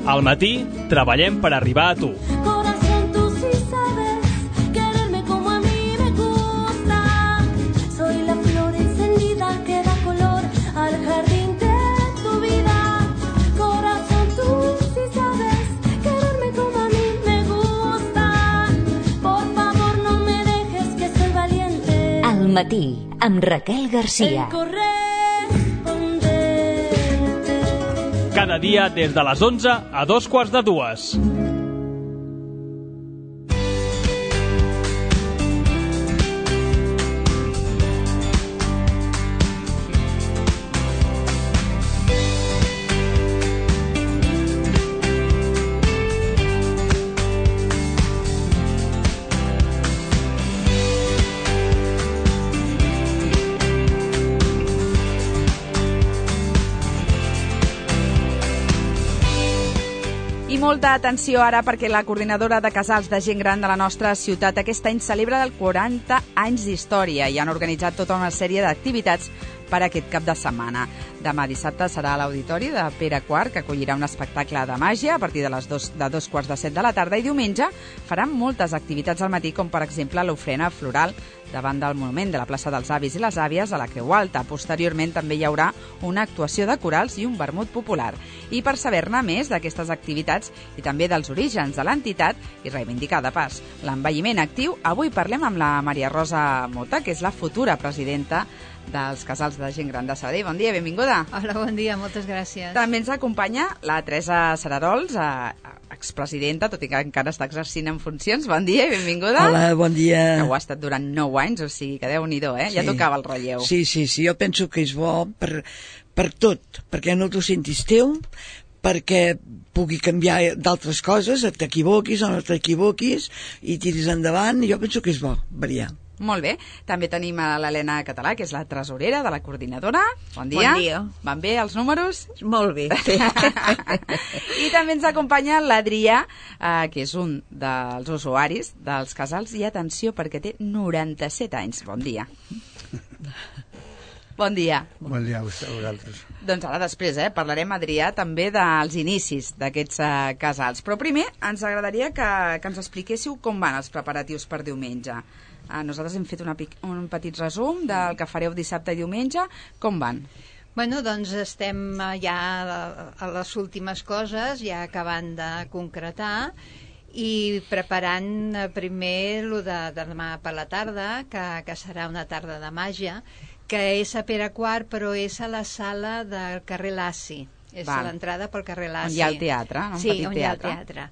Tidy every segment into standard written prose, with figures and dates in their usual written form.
Al matí, treballem per arribar a tu. Corazón, tú sí sabes quererme como a mí me gusta. Soy la flor encendida que da color al jardín de tu vida. Corazón, tú sí sabes quererme como a mí me gusta. Por favor, no me dejes que soy valiente. Al matí, amb Raquel Garcia. Cada dia des de les 11 a 2:45. Molta atenció ara perquè la coordinadora de casals de gent gran de la nostra ciutat aquest any celebra el 40 anys d'història i han organitzat tota una sèrie d'activitats per aquest cap de setmana. Demà dissabte serà a l'Auditori de Pere IV, que acollirà un espectacle de màgia a partir de 2:45 de la tarda, i diumenge faran moltes activitats al matí, com per exemple l'ofrena floral davant del monument de la plaça dels Avis i les Àvies a la Creu Alta. Posteriorment també hi haurà una actuació de corals i un vermut popular. I per saber-ne més d'aquestes activitats i també dels orígens de l'entitat i reivindicar de pas l'envelliment actiu, avui parlem amb la Maria Rosa Mota, que és la futura presidenta dels casals de gent gran de Sabadell. Bon dia, benvinguda. Hola, bon dia, moltes gràcies. També ens acompanya la Teresa Serarols, expresidenta, tot i que encara està exercint en funcions. Bon dia i benvinguda. Hola, bon dia. Que ho ha estat durant 9 anys, o sigui que Déu-n'hi-do, Sí. Ja tocava el relleu. Sí, jo penso que és bo per tot, perquè no t'ho sentis teu, perquè pugui canviar d'altres coses, et t'equivoquis o no t'equivoquis i tiris endavant. Jo penso que és bo variar. Molt bé. També tenim a l'Helena Català, que és la tresorera de la coordinadora. Bon dia. Bon dia. Van bé els números? Molt bé, sí. I també ens acompanya l'Adrià, que és un dels usuaris dels casals, i atenció perquè té 97 anys. Bon dia. Bon dia. Bon dia a vosaltres. Doncs ara després parlarem, Adrià, també dels inicis d'aquests casals. Però primer ens agradaria que ens expliquéssiu com van els preparatius per diumenge. Nosaltres hem fet un petit resum del que fareu dissabte i diumenge. Com van? Bueno, doncs estem ja a les últimes coses, ja acabant de concretar i preparant primer el de demà per la tarda, que serà una tarda de màgia, que és a Pere IV, però és a la sala del carrer Laci. És a l'entrada pel carrer Laci. On hi ha el teatre, un sí, petit on teatre. Hi ha el teatre.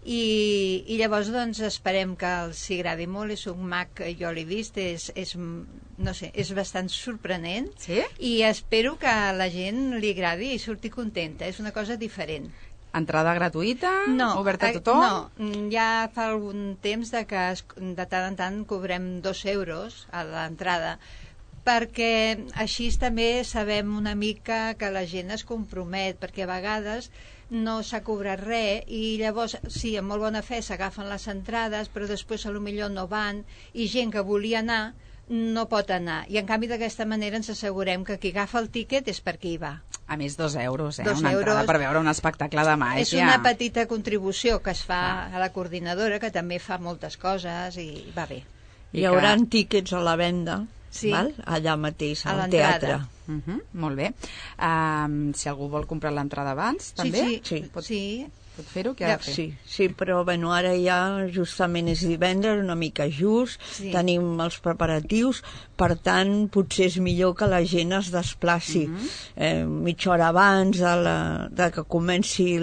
I llavors doncs esperem que els agradi molt. És un mag que jo l'he vist, no sé, és bastant sorprenent. Sí? I espero que a la gent li agradi i surti contenta. És una cosa diferent. Entrada gratuïta? No, oberta a tothom? No, ja fa algun temps que de tant en tant cobrem 2 euros a l'entrada, perquè així també sabem una mica que la gent es compromet, perquè a vegades no s'ha cobrat res i llavors, sí, amb molt bona fe s'agafen les entrades, però després potser no van, i gent que volia anar no pot anar, i en canvi d'aquesta manera ens assegurem que qui agafa el tíquet és perquè hi va. A més, 2 euros, 2 una entrada euros. per veure un espectacle de màgia. És una petita contribució que es fa a la coordinadora, que també fa moltes coses i va bé. Hi haurà tíquets a la venda, sí, val? Allà mateix, al l'entrada. teatre. Molt bé. Si algú vol comprar l'entrada abans, també? Sí. Pot fer-ho? Què ha de fer? Sí, però bueno, ara ja justament és divendres, una mica just, tenim els preparatius, per tant potser és millor que la gent es desplaci mitja hora abans de que comenci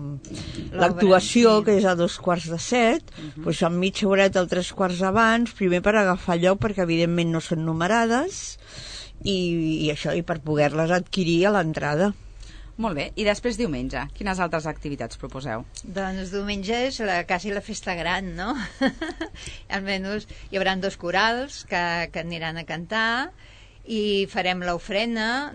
l'actuació, que és a 2:45, doncs amb mitja horeta o 3 quarts abans, primer per agafar lloc, perquè evidentment no són numerades, i això, i per poder-les adquirir a l'entrada. Molt bé. I després diumenge, quines altres activitats proposeu? Doncs diumenge és quasi la festa gran, no? Almenys hi haurà 2 corals que aniran a cantar i farem l'ofrena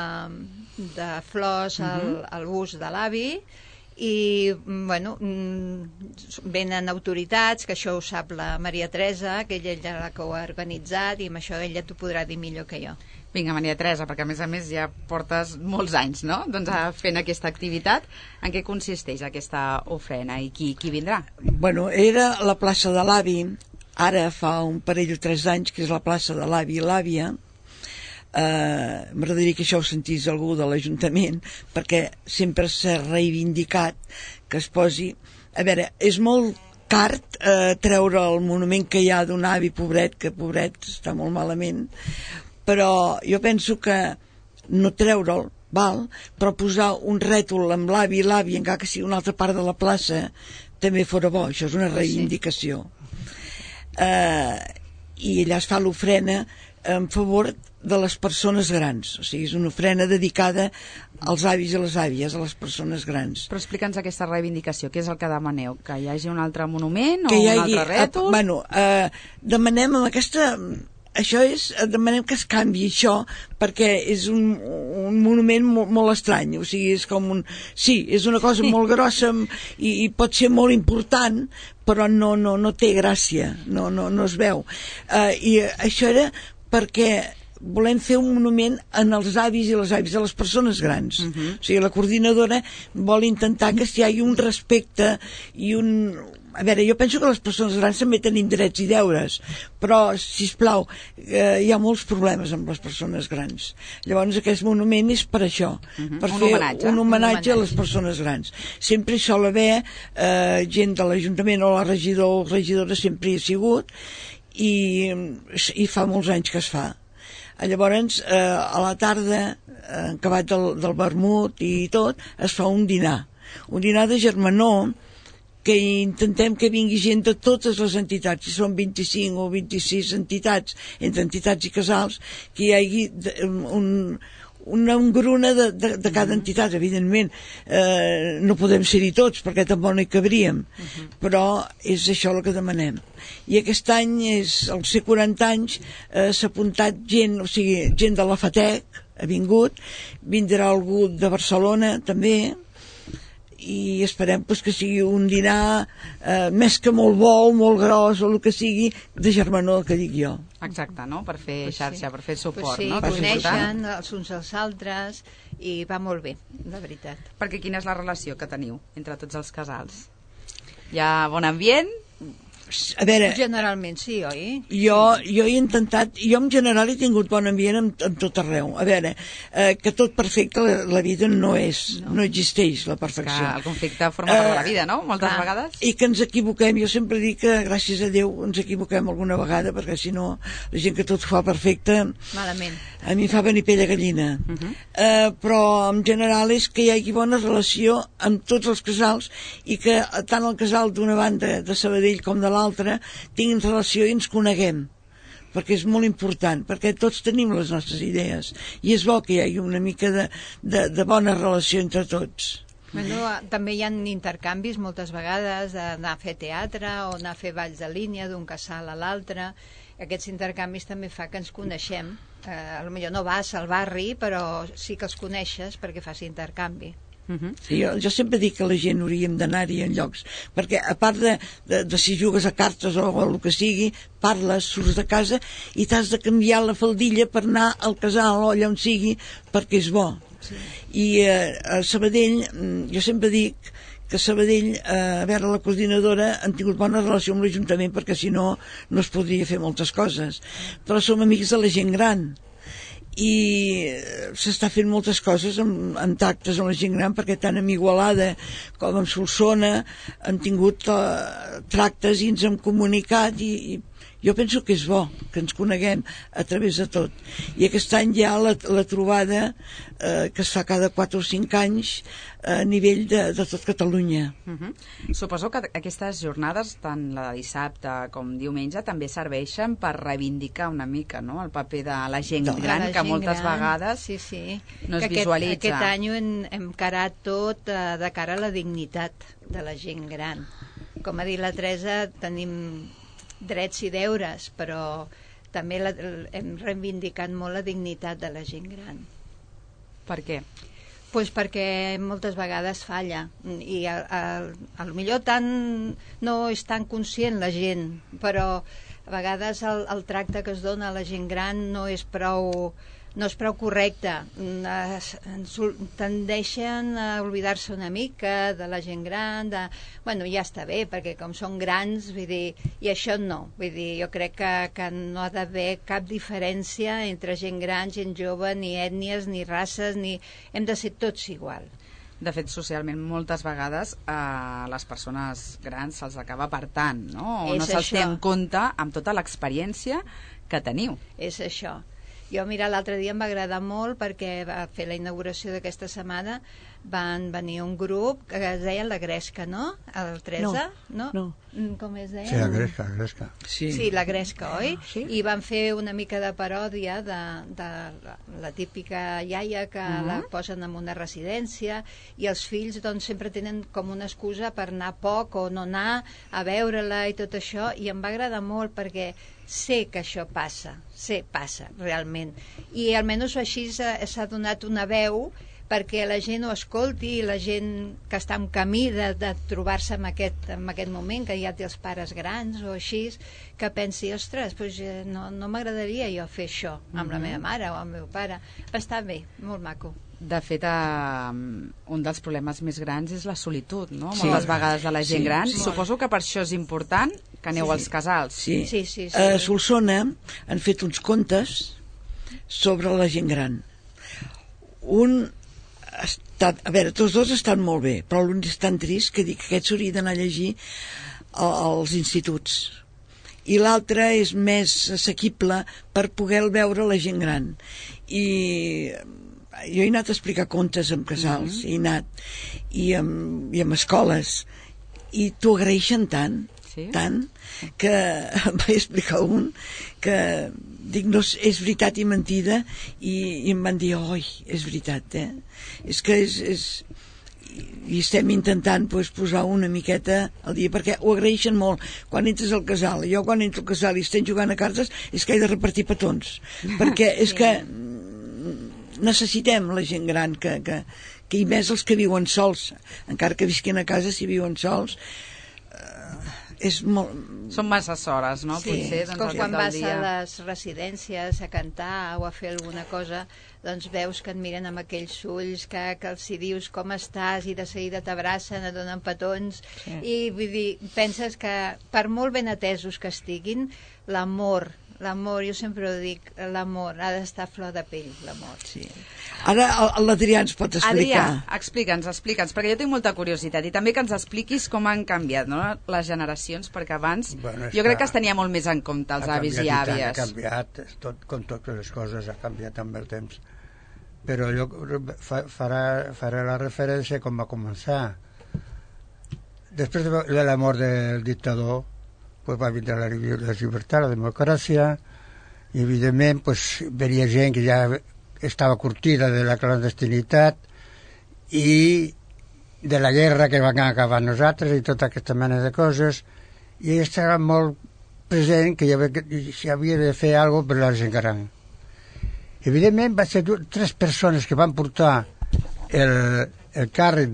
de flors al bust de l'avi i, bueno, venen autoritats, que això ho sap la Maria Teresa, que ella és la que ho ha organitzat i amb això ella t'ho podrà dir millor que jo. Vinga, Maria Teresa, perquè a més ja portes molts anys, no?, doncs fent aquesta activitat. En què consisteix aquesta ofrena i qui vindrà? Bueno, era la plaça de l'Avi, ara fa un parell o 3 anys que és la plaça de l'Avi i l'Àvia. M'agradaria que això ho sentís algú de l'Ajuntament, perquè sempre s'ha reivindicat que es posi... A veure, és molt car treure el monument que hi ha d'un avi pobret, que pobret està molt malament, però jo penso que no treure'l, val? Però posar un rètol amb l'avi i l'àvia, encara que sigui una altra part de la plaça, també fora bo. Això és una reivindicació. I allà es fa l'ofrena en favor de les persones grans, o sigui, és una ofrena dedicada als avis i les àvies, a les persones grans. Però explica'ns aquesta reivindicació, què és el que demaneu? Que hi hagi un altre monument o un altre rètol? Bueno, demanem amb aquesta... Això és, demanem que es canvi això, perquè és un monument molt estrany, o sigui, és com un... Sí, és una cosa molt grossa i pot ser molt important, però no té gràcia, no es veu. I això era perquè volem fer un monument en els avis i les àvies, de les persones grans. O sigui, la coordinadora vol intentar que hi hagi un respecte i un... A veure, jo penso que les persones grans també tenim drets i deures, però, sisplau, hi ha molts problemes amb les persones grans. Llavors aquest monument és per això, per fer un homenatge a les persones grans. Sempre hi sol haver gent de l'Ajuntament o la regidor o regidora, sempre hi ha sigut, i fa molts anys que es fa. Llavors, a la tarda, acabat del vermut i tot, es fa un dinar de germanor, que intentem que vingui gent de totes les entitats, si són 25 o 26 entitats, entre entitats i casals, que hi hagi una engruna de cada entitat. Evidentment, no podem ser-hi tots, perquè tampoc no hi cabríem, però és això el que demanem. I aquest any, als 40 anys, s'ha apuntat gent, o sigui, gent de la FATEC, ha vingut, vindrà algú de Barcelona, també, i esperem que sigui un dinar més que molt bo, molt gros o el que sigui, de germanor, que dic jo. Exacte, no? Per fer xarxa, per fer suport, sí, no? Coneixen els uns als altres i va molt bé, la veritat. Perquè quina és la relació que teniu entre tots els casals? Hi ha bon ambient? A veure, generalment sí, oi? Jo he intentat, jo en general he tingut bon ambient en tot arreu. A veure, que tot perfecte la vida no existeix, la perfecció. Que el conflicte forma part de la vida, no? Moltes vegades. I que ens equivoquem, jo sempre dic que gràcies a Déu ens equivoquem alguna vegada, perquè si no la gent que tot fa perfecte malament. A mi fa venir pell de gallina. Però en general és que hi hagi bona relació amb tots els casals i que tant el casal d'una banda de Sabadell com de l'altra tinguin relació i ens coneguem, perquè és molt important, perquè tots tenim les nostres idees i és bo que hi hagi una mica de bona relació entre tots. Bueno, també hi ha intercanvis moltes vegades d'anar a fer teatre o anar a fer balls de línia d'un casal a l'altre. Aquests intercanvis també fa que ens coneixem. Potser no vas al barri, però sí que els coneixes perquè fas intercanvi. Sí, jo sempre dic que la gent hauríem d'anar-hi en llocs, perquè a part de si jugues a cartes o el que sigui, parles, surts de casa i t'has de canviar la faldilla per anar al casal o allà on sigui, perquè és bo. I a Sabadell, jo sempre dic que a Sabadell, a veure, la coordinadora han tingut bona relació amb l'Ajuntament, perquè si no es podria fer moltes coses, però som amics de la gent gran i s'està fent moltes coses amb tractes amb la gent gran, perquè tant amb Igualada com amb Solsona han tingut tractes i ens hem comunicat i jo penso que és bo que ens coneguem a través de tot. I aquest any hi ha la trobada que es fa cada 4 o 5 anys a nivell de tot Catalunya. Suposo que aquestes jornades, tant la de dissabte com diumenge, també serveixen per reivindicar una mica, no?, el paper de la gent gran, que moltes vegades no es visualitza. Aquest any ho hem carat tot de cara a la dignitat de la gent gran. Com ha dit la Teresa, tenim drets i deures, però també hem reivindicat molt la dignitat de la gent gran. Per què? Pues perquè moltes vegades falla i potser no és tan conscient la gent, però a vegades el tracte que es dona a la gent gran no és prou no és prou correcte. Tendeixen a oblidar-se una mica de la gent gran, bueno, ja està bé, perquè com són grans, vull dir, i això no. Vull dir, jo crec que no ha d'haver cap diferència entre gent gran, gent jove, ni ètnies, ni races, ni... Hem de ser tots igual. De fet, socialment, moltes vegades les persones grans se'ls acaba apartant, no? O no se'ls té en compte amb tota l'experiència que teniu. És això. Jo, mira, l'altre dia em va agradar molt perquè va fer la inauguració d'aquesta setmana, van venir un grup que es deia La Gresca, no? El 13? No. Com es deia? Sí, La Gresca. Sí, La Gresca, oi? Sí. I van fer una mica de paròdia de la típica iaia que la posen en una residència i els fills doncs sempre tenen com una excusa per anar poc o no anar a veure-la i tot això, i em va agradar molt perquè sé que això passa realment, i almenys així s'ha donat una veu perquè la gent ho escolti, i la gent que està en camí de trobar-se en aquest moment, que ja té els pares grans o així, que pensi, ostres, doncs no m'agradaria jo fer això amb la meva mare o amb el meu pare. Està bé, molt maco. De fet, un dels problemes més grans és la solitud, no? Sí. Moltes vegades de la gent gran. Sí. Suposo que per això és important que aneu als casals. Sí. A Solsona han fet uns contes sobre la gent gran. A veure, tots dos estan molt bé, però l'un és tan trist que dic que aquest s'hauria d'anar a llegir als instituts. I l'altre és més assequible per poder veure la gent gran. I jo he anat a explicar contes en casals, he anat, i en escoles, i t'ho agraeixen tant, que em vaig explicar un que dic, no, és veritat i mentida, i em van dir, oi, és veritat, és que i estem intentant posar una miqueta al dia, perquè ho agraeixen molt quan entres al casal. Jo quan entro al casal i estem jugant a cartes és que he de repartir petons, perquè és que necessitem la gent gran que i més els que viuen sols, encara que visquin a casa, si viuen sols, és molt... Són masses hores, no? Sí, potser, doncs, com quan vas a les residències a cantar o a fer alguna cosa, doncs veus que et miren amb aquells ulls que els hi dius com estàs i de seguida t'abracen, et donen petons, i vull dir, penses que per molt ben atesos que estiguin, l'amor, jo sempre ho dic, l'amor ha d'estar a flor de pell, l'amor. Sí. Ara l'Adrià ens pot explicar. Adrià, explica'ns, perquè jo tinc molta curiositat, i també que ens expliquis com han canviat, no?, les generacions, perquè abans jo crec que es tenia molt més en compte els avis i àvies. Ha canviat, com totes les coses, ha canviat amb el temps. Però jo faré la referència com va començar. Després de la mort del dictador, pues va vindre la llibertat, la democràcia, i evidentment venia gent que ja estava curtida de la clandestinitat i de la guerra que van acabar nosaltres i tota aquesta mena de coses, i estava molt present que s'havia de fer alguna cosa per la gent gran. Evidentment va ser 3 persones que van portar el càrrec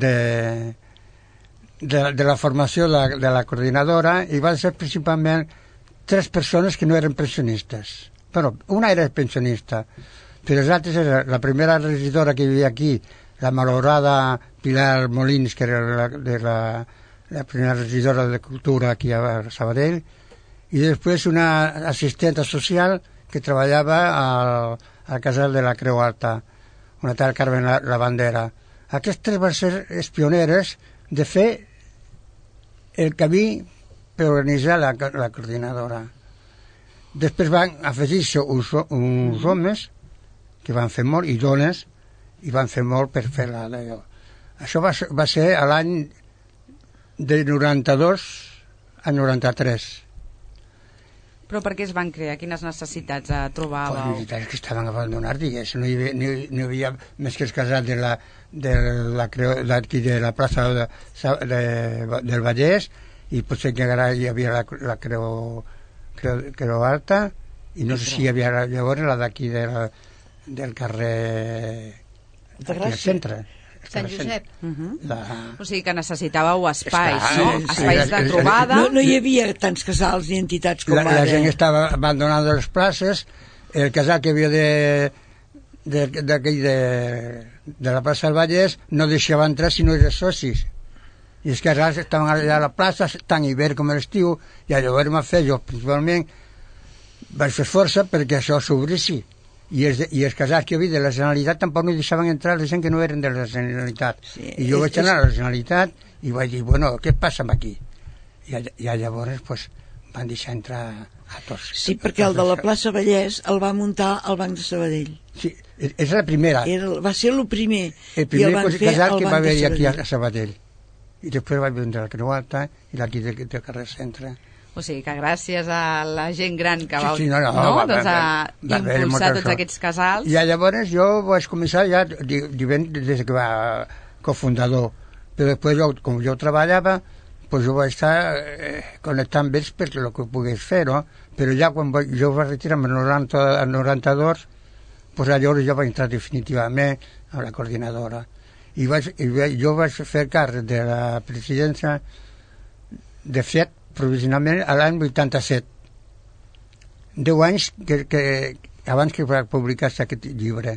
de la formació de la coordinadora, i van ser principalment 3 persones que no eren pensionistes. Bueno, una era pensionista, però les altres era la primera regidora que vivia aquí, la malograda Pilar Molins, que era la primera regidora de Cultura aquí a Sabadell, i després una assistenta social que treballava al casal de la Creu Alta, una tal Carmen la Bandera. Aquestes van ser les pioneres de fer el camí per organitzar la coordinadora. Després van afegir-se uns homes que van fer molt, i dones, i van fer molt per fer d'allò. Això va ser a l'any de 92 a 93. Però per què es van crear? Quines necessitats trobàveu? Les necessitats que estaven abandonades, digués. No hi havia més que els casals d'aquí de la plaça del Vallès, i potser que ara hi havia la Creu Alta, i no sé si hi havia llavors la d'aquí del carrer del centre, Sant Josep. O sigui que necessitàveu espais, no? Espais de trobada. No hi havia tants casals ni entitats com ara. La gent estava abandonant les places, el casal que havia de la plaça del Vallès no deixava entrar si no eres socis. I els casals estaven allà a la plaça, tant hivern com a l'estiu, i llavors m'ha fet, jo principalment vaig fer força perquè això s'obrissi. I els casals que hi havia de la Generalitat tampoc no deixaven entrar la gent que no eren de la Generalitat. Sí, i jo vaig anar a la Generalitat i vaig dir, bueno, què passa amb aquí? I llavors pues, van deixar entrar a tots. Sí, perquè el de la plaça Vallès el va muntar el Banc de Sabadell. Sí, és la primera. Va ser el primer. El primer casal que va haver aquí a Sabadell. I després vaig vendre la Creu Alta i l'aqui de carrer Centre. O sigui que gràcies a la gent gran que va impulsar tots aquests casals. I llavors jo vaig començar ja des que va cofundador, però després com jo treballava pues jo vaig estar connectant amb ells per el que pogués fer, no? Però ja quan jo vaig retirar-me al 92, pues llavors jo vaig entrar definitivament a la coordinadora. I jo vaig fer càrrec de la presidència, de fet, provisionalment a l'any 87. 10 anys abans que va publicar-se aquest llibre.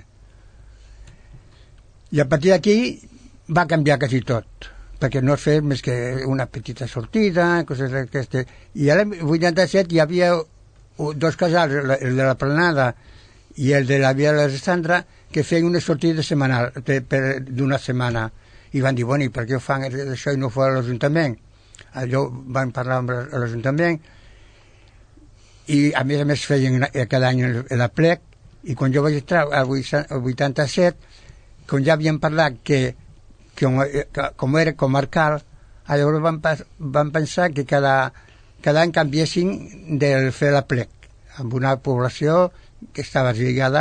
I a partir d'aquí va canviar quasi tot, perquè no es feia més que una petita sortida, coses d'aquestes. I a l'any 87 hi havia dos casals, el de la Planada i el de la Via de l'Alessandra, que feien una sortida setmanal, d'una setmana. I van dir, bueno, i per què ho fan això i no ho fa l'Ajuntament? Allò van parlar amb l'Ajuntament i a més feien cada any l'aplec, i quan jo vaig entrar al 87, com ja havien parlat que com era comarcal, llavors van pensar que cada any canviessin de fer l'aplec amb una població que estava lligada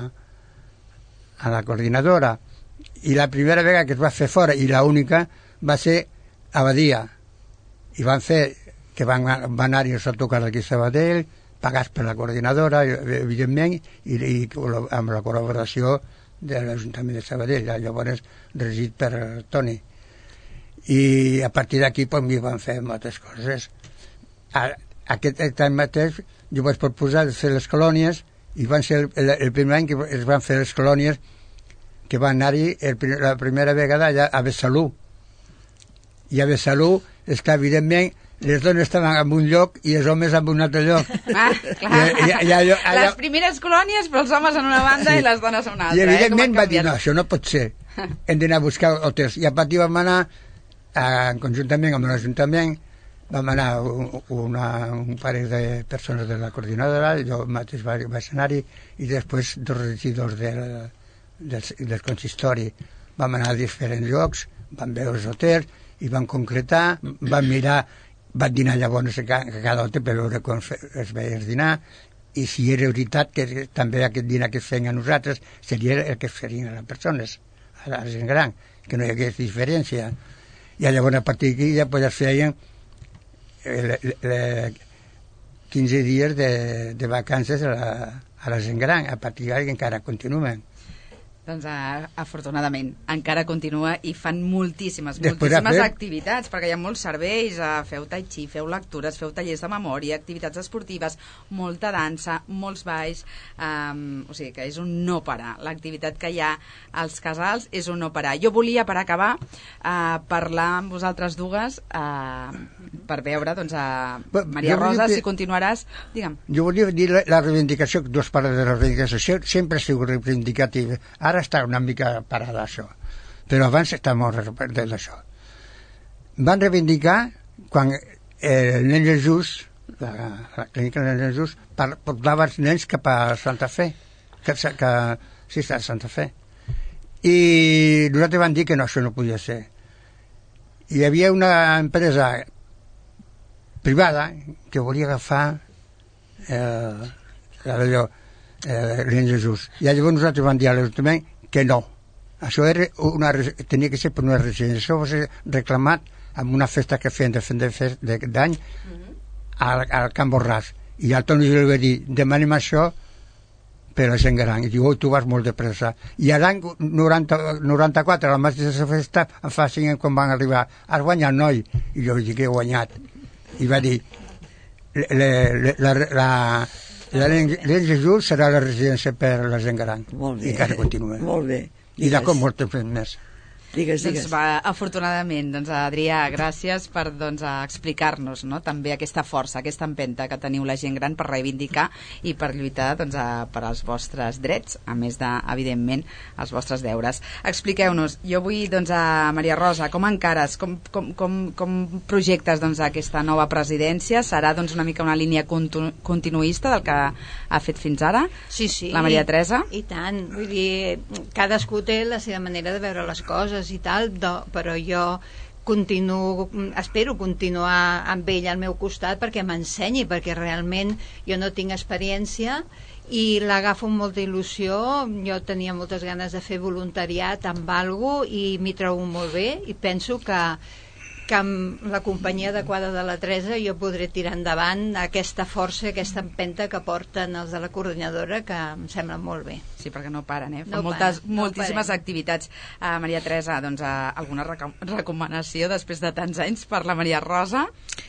a la coordinadora. I la primera vegada que es va fer fora, i l'única, va ser a Badia. I van fer que van anar-hi els autocars d'aquí a Sabadell, pagats per la coordinadora, evidentment, i amb la col·laboració de l'Ajuntament de Sabadell, llavors regit per Toni. I a partir d'aquí m'hi van fer moltes coses. Aquest any mateix jo vaig proposar de fer les colònies, i van ser el primer any que es van fer les colònies, que van anar-hi la primera vegada allà a Besalú. I a Besalú, esclar, evidentment, les dones estaven en un lloc i els homes en un altre lloc. Clar. Les primeres colònies, però els homes en una banda i les dones en una altra. I evidentment va dir, no, això no pot ser. Hem d'anar a buscar hotels. I a partir vam anar, conjuntament amb l'Ajuntament, vam anar un parell de persones de la coordinadora, jo mateix vaig anar-hi, i després dos regidors del consistori. Vam anar a diferents llocs, vam veure els hotels, i vam concretar, vam mirar, vam dinar llavors a cada hotel per veure com es veia el dinar, i si era veritat que també aquest dinar que es feien a nosaltres seria el que es feien a les persones, a la gent gran, que no hi hagués diferència. I llavors a partir d'aquí ja es feien 15 dies de vacances a la gent gran, a partir d'aquí encara continuen. Doncs afortunadament encara continua i fan moltíssimes activitats, perquè hi ha molts serveis, feu tai chi, feu lectures, feu tallers de memòria, activitats esportives, molta dansa, molts balls, o sigui que és un no parar. L'activitat que hi ha als casals és un no parar. Jo volia, per acabar, parlar amb vosaltres dues per veure, doncs, Maria Rosa, si continuaràs, digue'm. Jo volia dir la reivindicació, dues parts de la reivindicació, sempre ha sigut reivindicativa. Ara està una mica parada això, però abans està molt d'això. Van reivindicar quan el nen Jesús, la clínica del nen Jesús, portava els nens cap a Santa Fe, sí, a Santa Fe, i nosaltres vam dir que no, això no podia ser. Hi havia una empresa privada que volia agafar el nen Jesús. I llavors nosaltres vam dir a l'Ajuntament que no. Això tenia que ser per una residència. Això va ser reclamat en una festa que feien d'any al Camp Borràs. I el Toni li va dir, demanem això per a la gent gran. I diu, tu vas molt de pressa. I a l'any 94, a la mateixa festa, em fa 5 anys quan van arribar. Has guanyat, noi? I jo dic que he guanyat. I va dir, I l'Ells de Jules serà la residència per la gent gran. Molt bé. I encara continua. Molt bé. I de com molt temps més. Digues. Doncs afortunadament, Adrià, gràcies per explicar-nos, no? També aquesta força, aquesta empenta que teniu la gent gran per reivindicar i per lluitar per als vostres drets, a més de, evidentment, els vostres deures. Expliqueu-nos, jo vull, a Maria Rosa, com encares, com projectes aquesta nova presidència? Serà una mica una línia continuista del que ha fet fins ara? Sí. La Maria Teresa? I tant, vull dir, cadascú té la seva manera de veure les coses i tal, però jo espero continuar amb ell al meu costat perquè m'ensenyi, perquè realment jo no tinc experiència i l'agafo amb molta il·lusió. Jo tenia moltes ganes de fer voluntariat amb algo i m'hi trobo molt bé i penso que amb la companyia adequada de la Teresa jo podré tirar endavant aquesta força, aquesta empenta que porten els de la coordinadora, que em sembla molt bé. Sí, perquè no paren, No moltíssimes paren. activitats. Maria Teresa, alguna recomanació després de tants anys per la Maria Rosa?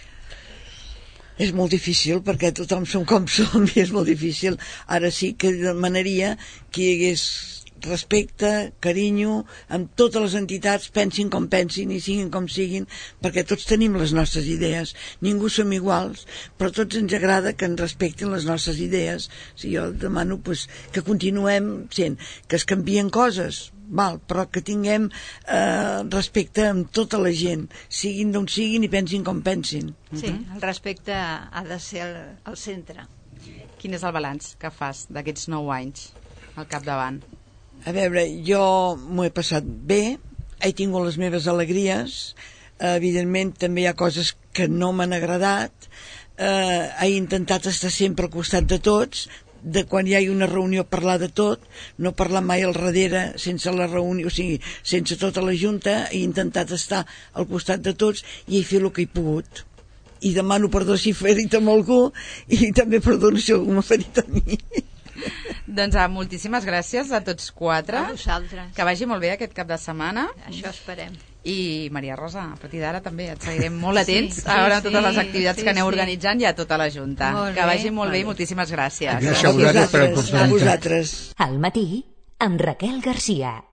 És molt difícil perquè tothom som com som i és molt difícil. Ara sí que demanaria que hi hagués respecte, carinyo amb totes les entitats, pensin com pensin i siguin com siguin, perquè tots tenim les nostres idees, ningú som iguals, però tots ens agrada que ens respectin les nostres idees. Si jo demano que continuem sent, que es canvien coses, però que tinguem respecte amb tota la gent, siguin d'on siguin i pensin com pensin. Sí, el respecte ha de ser al centre. Quin és el balanç que fas d'aquests 9 anys al capdavant? A veure, jo m'ho he passat bé, he tingut les meves alegries, evidentment també hi ha coses que no m'han agradat, he intentat estar sempre al costat de tots, de quan hi ha una reunió parlar de tot, no parlar mai al darrere sense la reunió, o sigui, sense tota la junta, he intentat estar al costat de tots i he fet el que he pogut. I demano perdó si he ferit amb algú i també perdono si algú m'ha ferit a mi. Doncs moltíssimes gràcies a tots 4. A vosaltres. Que vagi molt bé aquest cap de setmana. Això esperem. I Maria Rosa, a partir d'ara també et seguirem molt atents a veure totes les activitats que aneu organitzant i a tota la Junta. Que vagi molt bé i moltíssimes gràcies. Gràcies a vosaltres per l'oportunitat. A vosaltres. Al matí, amb Raquel Garcia.